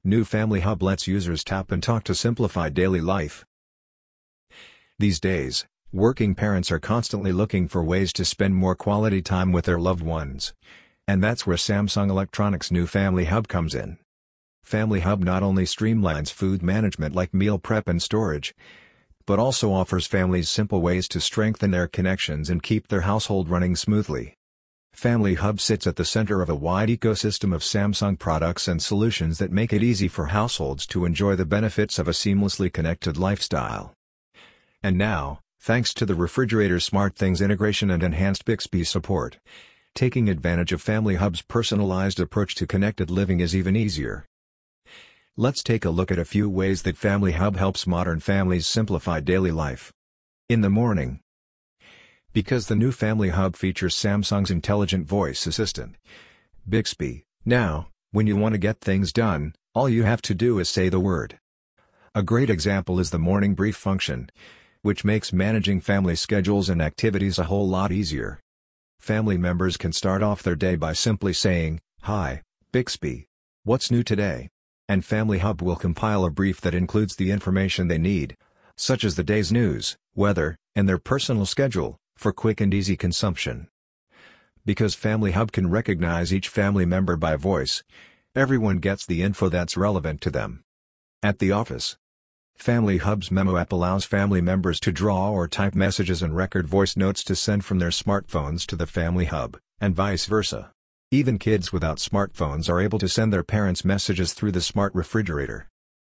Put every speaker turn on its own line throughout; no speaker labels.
New Family Hub lets users tap and talk to simplify daily life. These days, working parents are constantly looking for ways to spend more quality time with their loved ones. And that's where Samsung Electronics' New Family Hub comes in. Family Hub not only streamlines food management like meal prep and storage, but also offers families simple ways to strengthen their connections and keep their household running smoothly. Family Hub sits at the center of a wide ecosystem of Samsung products and solutions that make it easy for households to enjoy the benefits of a seamlessly connected lifestyle. And now, thanks to the refrigerator SmartThings integration and enhanced Bixby support, taking advantage of Family Hub's personalized approach to connected living is even easier. Let's take a look at a few ways that Family Hub helps modern families simplify daily life. In the morning. Because the new Family Hub features Samsung's intelligent voice assistant, Bixby, now, when you want to get things done, all you have to do is say the word. A great example is the morning brief function, which makes managing family schedules and activities a whole lot easier. Family members can start off their day by simply saying, "Hi, Bixby. What's new today?" And Family Hub will compile a brief that includes the information they need, such as the day's news, weather, and their personal schedule, for quick and easy consumption. Because Family Hub can recognize each family member by voice, everyone gets the info that's relevant to them. At the office, Family Hub's Memo app allows family members to draw or type messages and record voice notes to send from their smartphones to the Family Hub, and vice versa. Even kids without smartphones are able to send their parents messages through the smart refrigerator.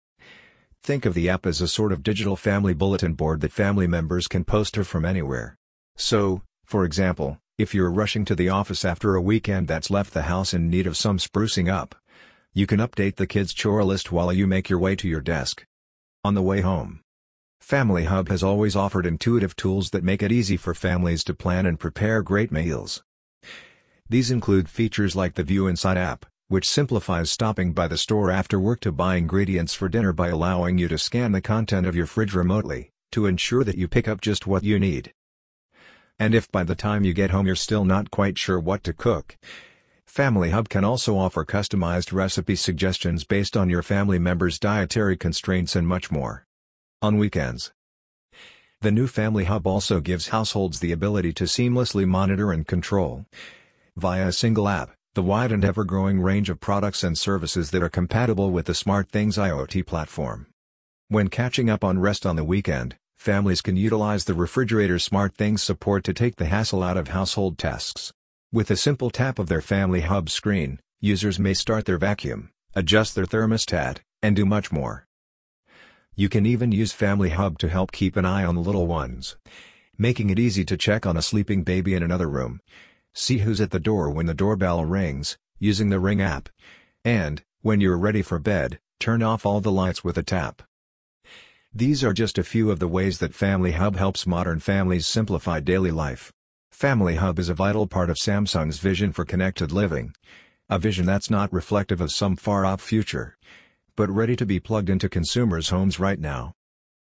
Think of the app as a sort of digital family bulletin board that family members can post to from anywhere. So, for example, if you're rushing to the office after a weekend that's left the house in need of some sprucing up, you can update the kids' chore list while you make your way to your desk. On the way home, Family Hub has always offered intuitive tools that make it easy for families to plan and prepare great meals. These include features like the View Inside app, which simplifies stopping by the store after work to buy ingredients for dinner by allowing you to scan the content of your fridge remotely, to ensure that you pick up just what you need. And if by the time you get home you're still not quite sure what to cook, Family Hub can also offer customized recipe suggestions based on your family members' dietary constraints and much more. On weekends, the new Family Hub also gives households the ability to seamlessly monitor and control, via a single app, the wide and ever-growing range of products and services that are compatible with the SmartThings IoT platform. When catching up on rest on the weekend, families can utilize the refrigerator SmartThings support to take the hassle out of household tasks. With a simple tap of their Family Hub screen, users may start their vacuum, adjust their thermostat, and do much more. You can even use Family Hub to help keep an eye on the little ones, making it easy to check on a sleeping baby in another room, see who's at the door when the doorbell rings, using the Ring app, and, when you're ready for bed, turn off all the lights with a tap. These are just a few of the ways that Family Hub helps modern families simplify daily life. Family Hub is a vital part of Samsung's vision for connected living, a vision that's not reflective of some far-off future, but ready to be plugged into consumers' homes right now.